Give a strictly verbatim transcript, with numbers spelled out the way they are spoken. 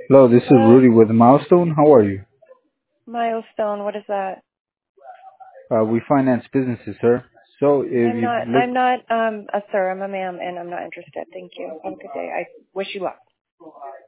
Hello, this is Hello? Rudy with Milestone. How are you? Milestone, what is that? Uh, we finance businesses, sir. So if I'm you not, look, I'm not, um, a sir, I'm a ma'am, and I'm not interested. Thank you. Have a good day. I wish you luck.